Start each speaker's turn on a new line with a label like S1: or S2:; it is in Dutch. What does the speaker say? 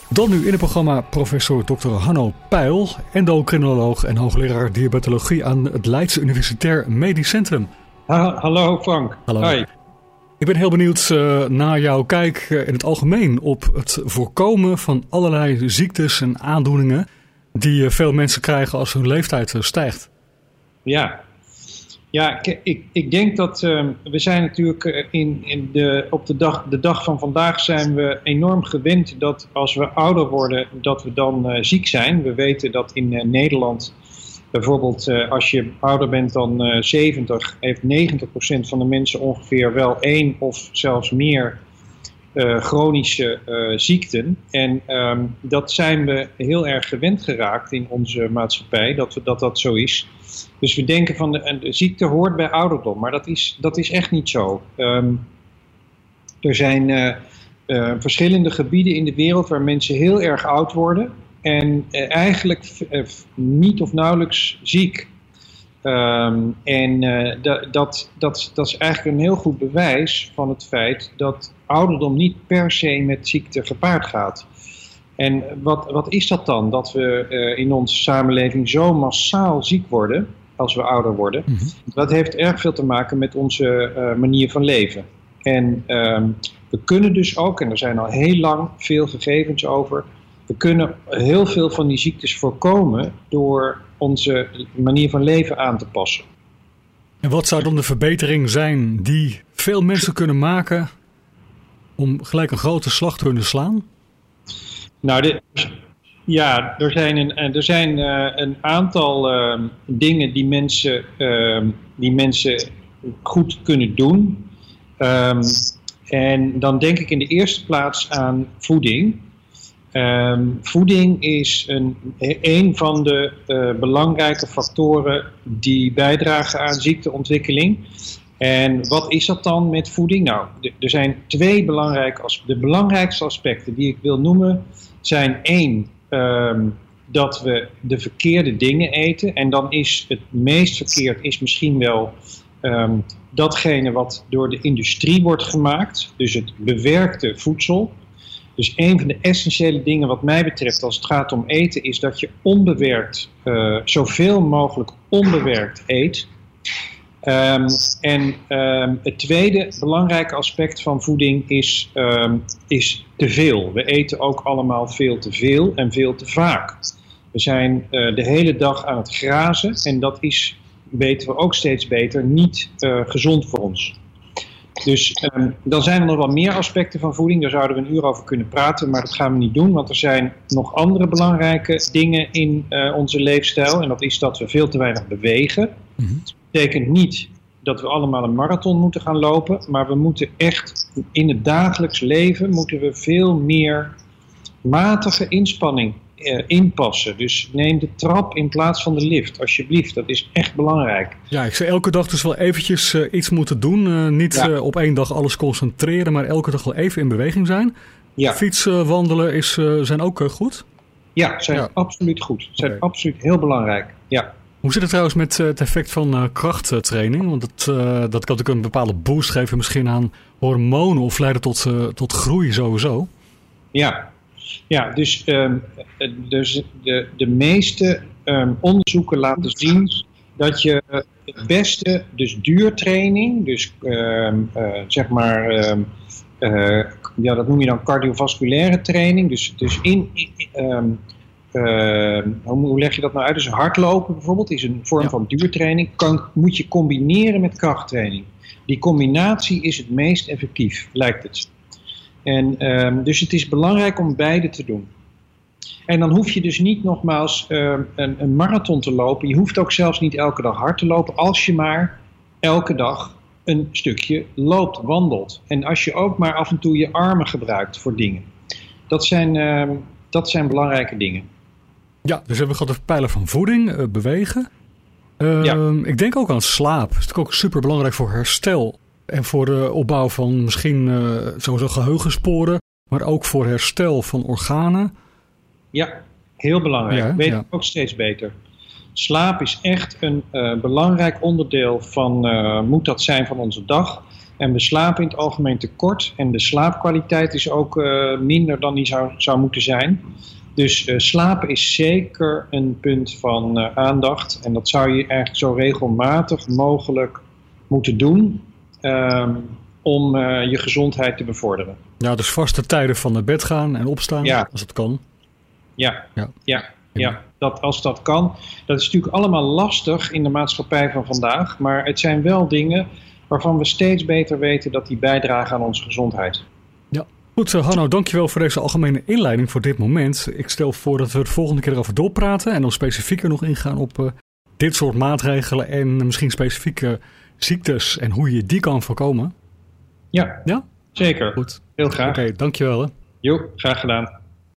S1: Dan nu in het programma professor Dr. Hanno Peil, endocrinoloog en hoogleraar diabetologie aan het Leids Universitair Medisch Centrum.
S2: Hallo Frank.
S1: Hallo.
S2: Hi.
S1: Ik ben heel benieuwd naar jouw kijk in het algemeen op het voorkomen van allerlei ziektes en aandoeningen die veel mensen krijgen als hun leeftijd stijgt.
S2: Ja, ik denk dat we zijn natuurlijk op de dag van vandaag zijn we enorm gewend dat als we ouder worden dat we dan ziek zijn. We weten dat in Nederland bijvoorbeeld als je ouder bent dan 70 heeft 90% van de mensen ongeveer wel 1 of zelfs meer chronische ziekten. En dat zijn we heel erg gewend geraakt in onze maatschappij, dat zo is. Dus we denken van de ziekte hoort bij ouderdom, maar dat is echt niet zo. Er zijn verschillende gebieden in de wereld waar mensen heel erg oud worden en eigenlijk niet of nauwelijks ziek. Dat is eigenlijk een heel goed bewijs van het feit dat ouderdom niet per se met ziekte gepaard gaat. En wat is dat dan? Dat we in onze samenleving zo massaal ziek worden als we ouder worden. Mm-hmm. Dat heeft erg veel te maken met onze manier van leven. En we kunnen dus ook, en er zijn al heel lang veel gegevens over, we kunnen heel veel van die ziektes voorkomen door onze manier van leven aan te passen.
S1: En wat zou dan de verbetering zijn die veel mensen kunnen maken om gelijk een grote slag te kunnen slaan?
S2: Nou, er zijn een aantal dingen die mensen goed kunnen doen. En dan denk ik in de eerste plaats aan voeding. Voeding is een van de belangrijke factoren die bijdragen aan ziekteontwikkeling. En wat is dat dan met voeding? Nou, er zijn 2 de belangrijkste aspecten die ik wil noemen zijn 1, dat we de verkeerde dingen eten. En dan is het meest verkeerd is misschien wel datgene wat door de industrie wordt gemaakt. Dus het bewerkte voedsel. Dus een van de essentiële dingen wat mij betreft als het gaat om eten is dat je onbewerkt, zoveel mogelijk onbewerkt eet. Het tweede belangrijke aspect van voeding is te veel. We eten ook allemaal veel te veel en veel te vaak. We zijn de hele dag aan het grazen en dat is, weten we ook steeds beter, niet gezond voor ons. Dus dan zijn er nog wel meer aspecten van voeding. Daar zouden we een uur over kunnen praten, maar dat gaan we niet doen. Want er zijn nog andere belangrijke dingen in onze leefstijl. En dat is dat we veel te weinig bewegen. Mm-hmm. Dat betekent niet dat we allemaal een marathon moeten gaan lopen. Maar we moeten echt in het dagelijks leven moeten we veel meer matige inspanning inpassen. Dus neem de trap in plaats van de lift, alsjeblieft. Dat is echt belangrijk. Ja, ik zou elke dag dus wel eventjes iets moeten doen. Niet op 1 dag alles concentreren, maar elke dag wel even in beweging zijn. Ja. Fietsen, wandelen zijn ook goed? Ja, zijn absoluut goed. Zijn absoluut heel belangrijk. Ja. Hoe zit het trouwens met het effect van krachttraining? Want dat kan natuurlijk een bepaalde boost geven misschien aan hormonen of leiden tot groei sowieso. Ja, dus de meeste onderzoeken laten zien dat je het beste, dus duurtraining, dus dat noem je dan cardiovasculaire training, dus hoe leg je dat nou uit? Dus hardlopen bijvoorbeeld is een vorm van duurtraining, moet je combineren met krachttraining. Die combinatie is het meest effectief, lijkt het. En dus het is belangrijk om beide te doen. En dan hoef je dus niet nogmaals een marathon te lopen. Je hoeft ook zelfs niet elke dag hard te lopen. Als je maar elke dag een stukje loopt, wandelt. En als je ook maar af en toe je armen gebruikt voor dingen. Dat zijn belangrijke dingen. Ja, dus hebben we gehad de pijler van voeding, bewegen. Ik denk ook aan slaap. Dat is natuurlijk ook super belangrijk voor herstel. En voor de opbouw van misschien sowieso geheugensporen, maar ook voor herstel van organen. Ja, heel belangrijk. Weet ik ook steeds beter. Slaap is echt een belangrijk onderdeel van, moet dat zijn van onze dag. En we slapen in het algemeen te kort. En de slaapkwaliteit is ook minder dan die zou moeten zijn. Dus slapen is zeker een punt van aandacht. En dat zou je eigenlijk zo regelmatig mogelijk moeten doen om je gezondheid te bevorderen.
S1: Ja, dus vaste tijden van naar bed gaan en opstaan, als het kan.
S2: Ja, als dat kan. Dat is natuurlijk allemaal lastig in de maatschappij van vandaag. Maar het zijn wel dingen waarvan we steeds beter weten dat die bijdragen aan onze gezondheid.
S1: Ja, goed Hanno, dankjewel voor deze algemene inleiding voor dit moment. Ik stel voor dat we het volgende keer erover doorpraten en dan specifieker nog ingaan op dit soort maatregelen en misschien specifieke ziektes en hoe je die kan voorkomen.
S2: Ja? Zeker.
S1: Goed.
S2: Heel graag.
S1: Oké, dankjewel.
S2: Jo, graag gedaan.